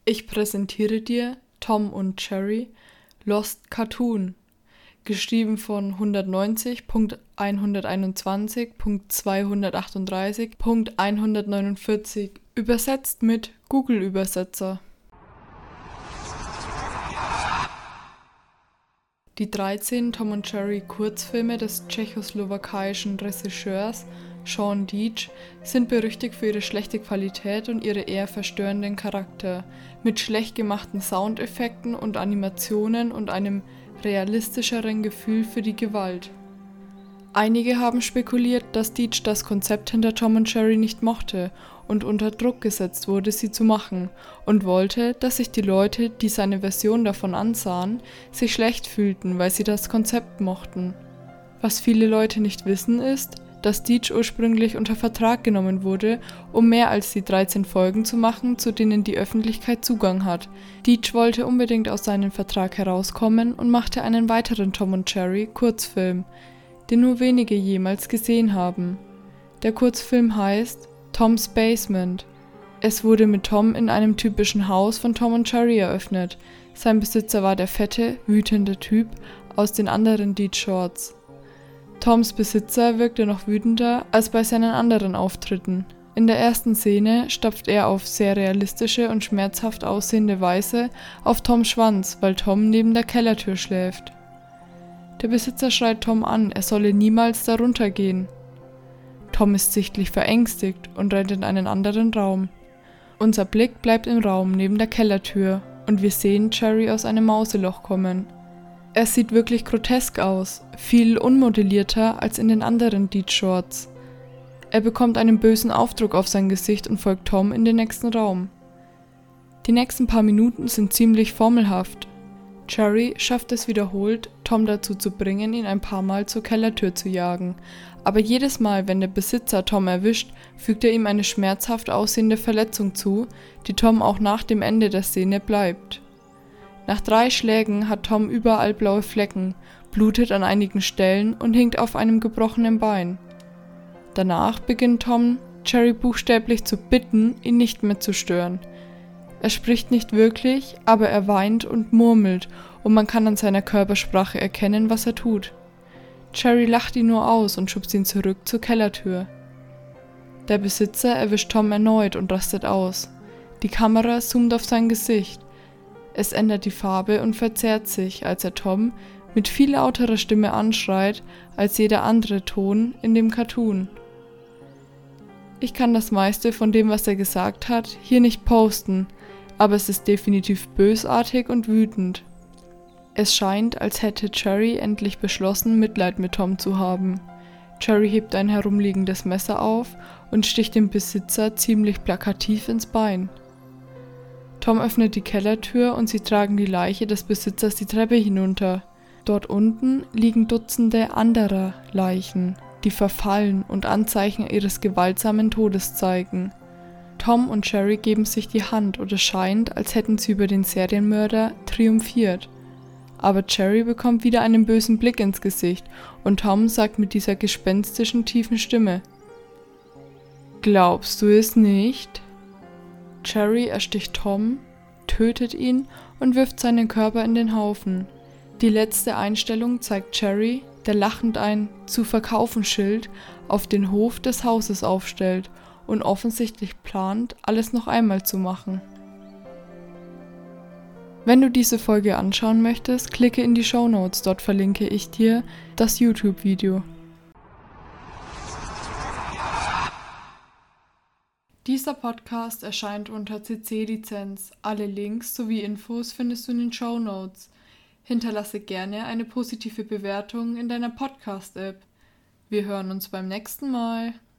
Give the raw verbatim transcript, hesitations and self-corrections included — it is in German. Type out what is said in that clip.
Ich präsentiere dir Tom und Jerry Lost Cartoon, geschrieben von hundertneunzig Punkt hunderteinundzwanzig Punkt zweihundertachtunddreißig Punkt hundertneunundvierzig, übersetzt mit Google-Übersetzer. Die dreizehn Tom und Jerry Kurzfilme des tschechoslowakischen Regisseurs Sean Deitch sind berüchtigt für ihre schlechte Qualität und ihre eher verstörenden Charakter, mit schlecht gemachten Soundeffekten und Animationen und einem realistischeren Gefühl für die Gewalt. Einige haben spekuliert, dass Deitch das Konzept hinter Tom und Jerry nicht mochte und unter Druck gesetzt wurde, sie zu machen, und wollte, dass sich die Leute, die seine Version davon ansahen, sich schlecht fühlten, weil sie das Konzept mochten. Was viele Leute nicht wissen ist, dass Deitch ursprünglich unter Vertrag genommen wurde, um mehr als die dreizehn Folgen zu machen, zu denen die Öffentlichkeit Zugang hat. Deitch wollte unbedingt aus seinem Vertrag herauskommen und machte einen weiteren Tom und Jerry Kurzfilm, den nur wenige jemals gesehen haben. Der Kurzfilm heißt Tom's Basement. Es wurde mit Tom in einem typischen Haus von Tom und Jerry eröffnet. Sein Besitzer war der fette, wütende Typ aus den anderen Deitch Shorts. Toms Besitzer wirkte noch wütender als bei seinen anderen Auftritten. In der ersten Szene stapft er auf sehr realistische und schmerzhaft aussehende Weise auf Toms Schwanz, weil Tom neben der Kellertür schläft. Der Besitzer schreit Tom an, er solle niemals darunter gehen. Tom ist sichtlich verängstigt und rennt in einen anderen Raum. Unser Blick bleibt im Raum neben der Kellertür und wir sehen Jerry aus einem Mauseloch kommen. Er sieht wirklich grotesk aus, viel unmodellierter als in den anderen Deitch Shorts. Er bekommt einen bösen Aufdruck auf sein Gesicht und folgt Tom in den nächsten Raum. Die nächsten paar Minuten sind ziemlich formelhaft. Jerry schafft es wiederholt, Tom dazu zu bringen, ihn ein paar Mal zur Kellertür zu jagen, aber jedes Mal, wenn der Besitzer Tom erwischt, fügt er ihm eine schmerzhaft aussehende Verletzung zu, die Tom auch nach dem Ende der Szene bleibt. Nach drei Schlägen hat Tom überall blaue Flecken, blutet an einigen Stellen und hinkt auf einem gebrochenen Bein. Danach beginnt Tom, Jerry buchstäblich zu bitten, ihn nicht mehr zu stören. Er spricht nicht wirklich, aber er weint und murmelt und man kann an seiner Körpersprache erkennen, was er tut. Jerry lacht ihn nur aus und schubst ihn zurück zur Kellertür. Der Besitzer erwischt Tom erneut und rastet aus. Die Kamera zoomt auf sein Gesicht. Es ändert die Farbe und verzerrt sich, als er Tom mit viel lauterer Stimme anschreit als jeder andere Ton in dem Cartoon. Ich kann das meiste von dem, was er gesagt hat, hier nicht posten, aber es ist definitiv bösartig und wütend. Es scheint, als hätte Jerry endlich beschlossen, Mitleid mit Tom zu haben. Jerry hebt ein herumliegendes Messer auf und sticht dem Besitzer ziemlich plakativ ins Bein. Tom öffnet die Kellertür und sie tragen die Leiche des Besitzers die Treppe hinunter. Dort unten liegen Dutzende anderer Leichen, die verfallen und Anzeichen ihres gewaltsamen Todes zeigen. Tom und Jerry geben sich die Hand und es scheint, als hätten sie über den Serienmörder triumphiert. Aber Jerry bekommt wieder einen bösen Blick ins Gesicht und Tom sagt mit dieser gespenstischen tiefen Stimme: »Glaubst du es nicht?« Jerry ersticht Tom, tötet ihn und wirft seinen Körper in den Haufen. Die letzte Einstellung zeigt Jerry, der lachend ein »Zu verkaufen« Schild auf den Hof des Hauses aufstellt und offensichtlich plant, alles noch einmal zu machen. Wenn du diese Folge anschauen möchtest, klicke in die Shownotes, dort verlinke ich dir das YouTube-Video. Dieser Podcast erscheint unter C C-Lizenz. Alle Links sowie Infos findest du in den Shownotes. Hinterlasse gerne eine positive Bewertung in deiner Podcast-App. Wir hören uns beim nächsten Mal.